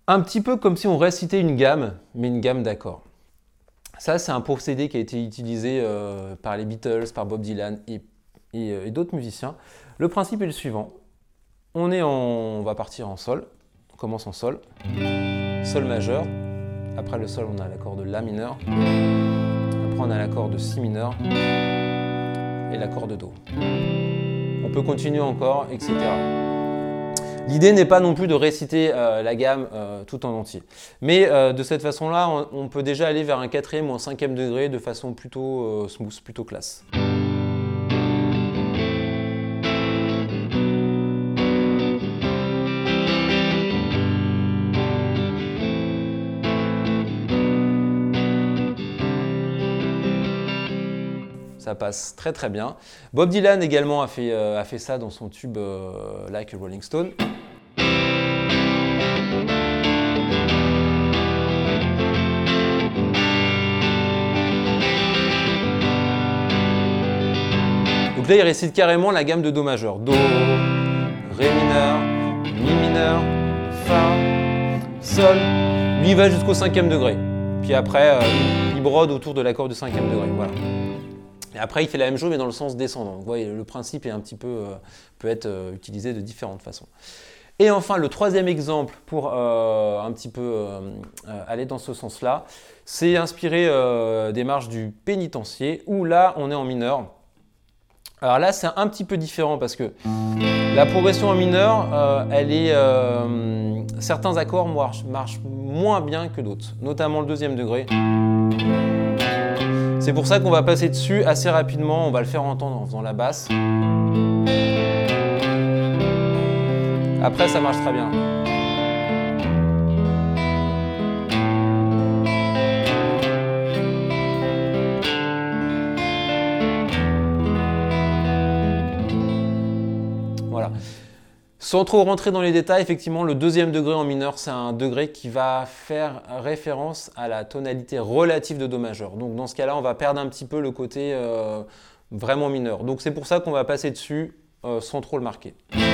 Un petit peu comme si on récitait une gamme, mais une gamme d'accords. Ça, c'est un procédé qui a été utilisé par les Beatles, par Bob Dylan et d'autres musiciens. Le principe est le suivant. On va partir en sol. On commence en sol. Sol majeur. Après le sol, on a l'accord de La mineur. Après, on a l'accord de Si mineur. Et l'accord de Do. On peut continuer encore, etc. L'idée n'est pas non plus de réciter la gamme tout en entier. Mais de cette façon-là, on peut déjà aller vers un 4e ou un 5e degré de façon plutôt smooth, plutôt classe. Ça passe très très bien. Bob Dylan également a fait ça dans son tube Like a Rolling Stone. Donc là, il récite carrément la gamme de Do majeur. Do, Ré mineur, Mi mineur, Fa, Sol. Lui, il va jusqu'au 5e degré. Puis après, il brode autour de l'accord du 5e degré. Voilà. Et après, il fait la même chose, mais dans le sens descendant. Donc, vous voyez, le principe est peut être utilisé de différentes façons. Et enfin, le 3e exemple pour un petit peu aller dans ce sens-là, c'est inspiré des marches du pénitencier, où là, on est en mineur. Alors là, c'est un petit peu différent parce que la progression en mineur, certains accords marchent moins bien que d'autres, notamment le 2e degré. C'est pour ça qu'on va passer dessus assez rapidement, on va le faire entendre en faisant la basse. Après, ça marche très bien. Voilà. Sans trop rentrer dans les détails, effectivement, le 2e degré en mineur, c'est un degré qui va faire référence à la tonalité relative de Do majeur. Donc dans ce cas-là, on va perdre un petit peu le côté vraiment mineur. Donc c'est pour ça qu'on va passer dessus sans trop le marquer.